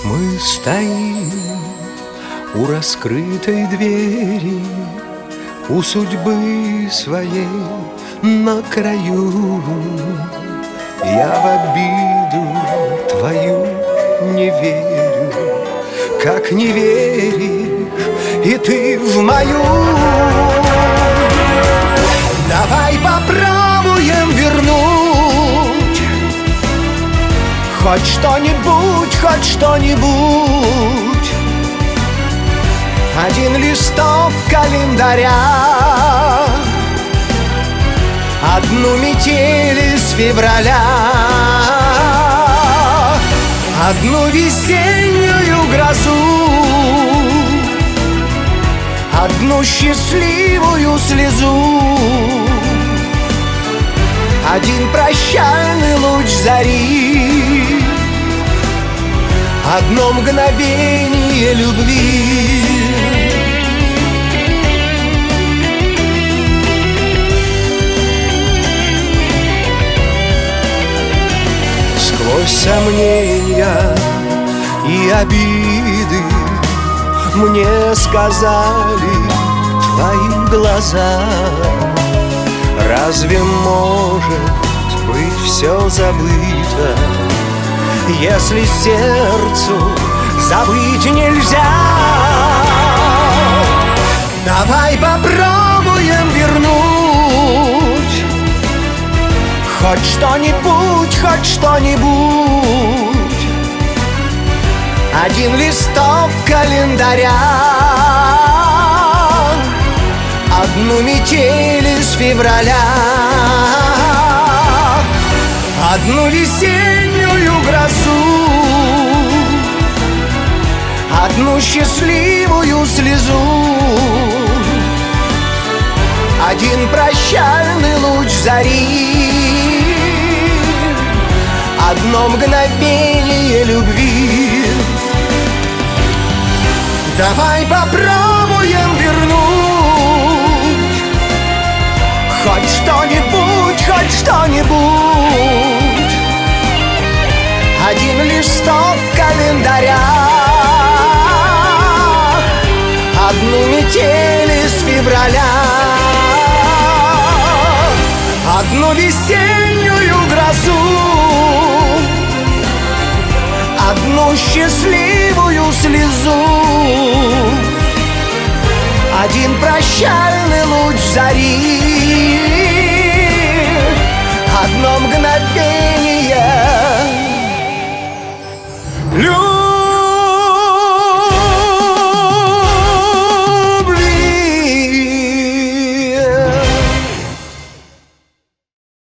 Мы стоим у раскрытой двери, у судьбы своей на краю. Я в обиду твою не верю, как не веришь и ты в мою. Давай попробуем вернуть хоть что-нибудь, хоть что-нибудь. Один листок календаря, одну метель из февраля, одну весеннюю грозу, одну счастливую слезу, один прощальный луч зари, одно мгновение любви. Сквозь сомнения и обиды мне сказали твои глаза: разве может быть все забыто, если сердцу забыть нельзя? Давай попробуем вернуть хоть что-нибудь, хоть что-нибудь. Один листок календаря, одну метель из февраля, одну весеннюю грозу, одну счастливую слезу, один прощальный луч зари, одно мгновение любви. Давай попробуем вернуть хоть что-нибудь, хоть что-нибудь. Один листок календаря, одну метель из февраля, одну весеннюю грозу, одну счастливую слезу, один прощальный луч зари, одно мгновение любви.